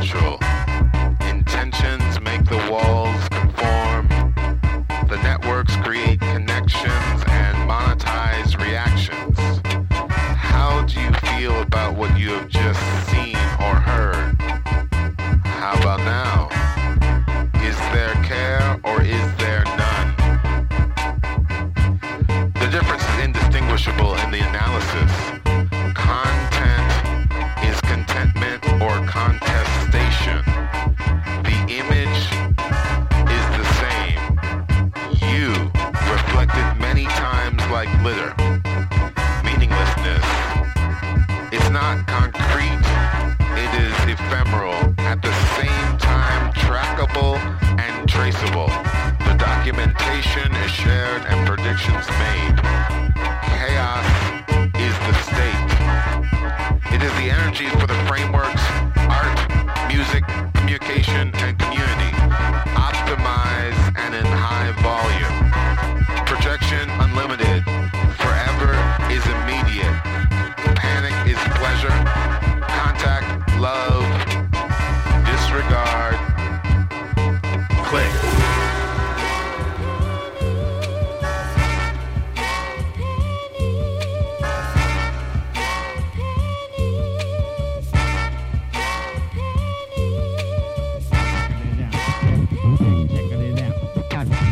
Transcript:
natural. Intentions make the walls conform. The networks create connections and monetize reactions. How do you feel about what you have just seen or heard? How about now? Is there care or is there none? The difference is indistinguishable in the analysis. Content is contentment or contestation. The image is the same. You, reflected many times like glitter. Meaninglessness. It's not concrete. It is ephemeral. At the same time, trackable and traceable. The documentation is shared and predictions made. Chaos is the state. It is the energy for the frameworks, art, music, communication, and community.